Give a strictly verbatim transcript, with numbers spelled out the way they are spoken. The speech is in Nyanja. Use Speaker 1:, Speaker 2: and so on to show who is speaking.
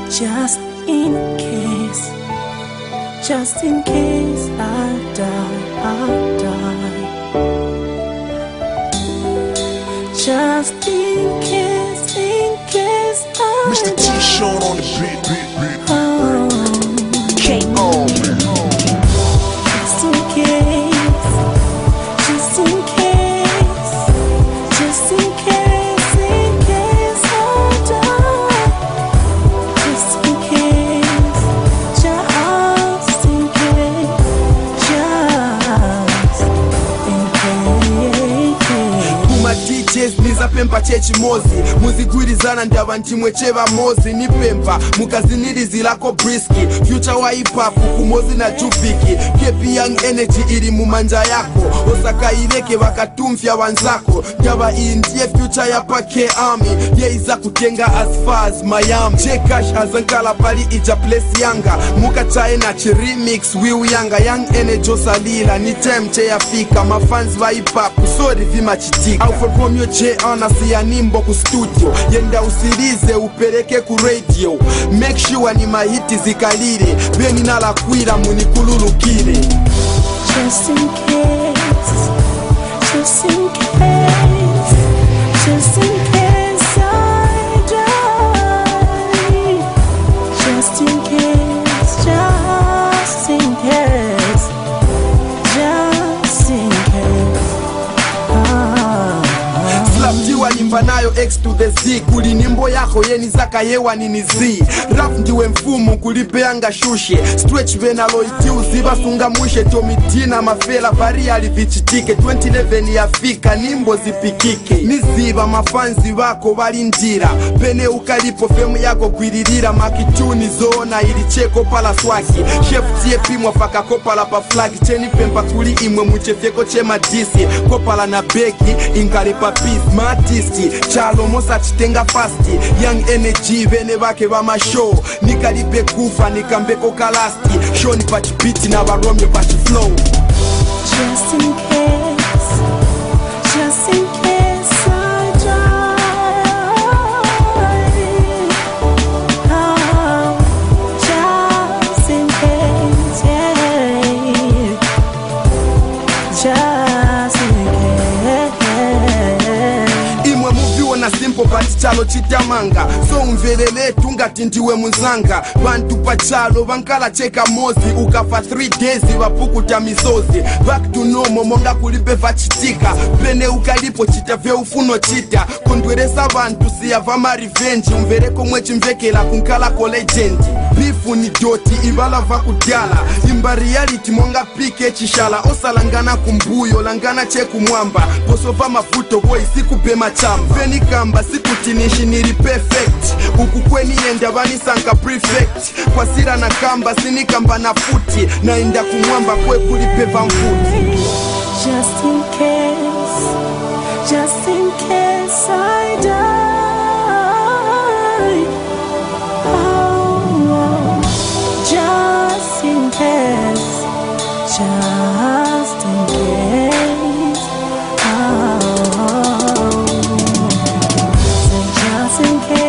Speaker 1: Just in case, just in case I die, I die. Just in case, in case I
Speaker 2: Mister
Speaker 1: die.
Speaker 2: T-Sean on the beat, beat, beat.
Speaker 1: Oh,
Speaker 2: Oh, man.
Speaker 1: just in case, just in case, just in case, in case I die. Just in case, just in case, just in case.
Speaker 3: Kuma D Js nizapempa chechimozi muzigwirizana ndava ntimwe cheva mozi nipempa mukazinilizilako briski future wa hip hop kumozi na jupiki kepi young energy iri mumanja yako osakaileke vakatumfya wanzako ndava iyi ndiye future ya pake army yeiza kutenga as far as Miami J-Cash azankala pali ija place yanga mukachaye na chiremix wiu yanga young energy osalila ni time cheyafika mafans va hip hop sorry vimachitika Alpha Romeo J anasiya nimbo ku studio yenda usilize upeleke ku radio make sure ni mahiti zikalile beni nalakwira munikululukile.
Speaker 1: Just in case, just in case, just in case I die. Just in case, just in case, just in case. Ah.
Speaker 3: Slaptiwa nimba nayo X to the Z kuli nimbo yako yeni zaka yewa nini Z rap ndiwe mfumu kulipeanga shushe stretch vena loiti uziba sunga mwishe tomitina mafela vari alivichitike twenty eleven yafika nimbo zipikike niziba mafanzi wako walindira pene ukalipo femu yako kwililira makituni zona ili cheko pala swaki chef tie pimwa faka kopala pa flag cheni pempa kuli imwe muchefyeko chema disi kopala na beki inkale pa peace artisti chalo mosa chitenga fasti young energy vene vake va mashow nikalipe kufa nikambeko kalasti show ni pachipiti na varomyo pachiflow.
Speaker 1: Just in case, just in case I die. Oh, just in case, yeah. Just in case.
Speaker 3: Imwe muviwo na simple pati chalo chitamanga so umvelele tungati ndiwe muzanga bantu pachalo vankala cheka mozi ukafa three days vapukuta misozi back to normal monga kulipe vachitika pene ukalipo chita veufuno chita kondweresa vantu siyava marevenge umvereko mwe chimvekela kunkala ko legend bifu ni doti ivala vakudala imba reality monga pike chishala osalangana kumbuyo langana chekumwamba posova mafuto boy sikupema chamba feni kamba sikutinishi nili perfect ukukweni yenda vanisanka prefect kwa sira na kamba sinikamba na futi naenda kumwamba kwe kulipeva mfuti.
Speaker 1: Just in case, just in case I die. Oh, just in case, just in case. Oh, just in case.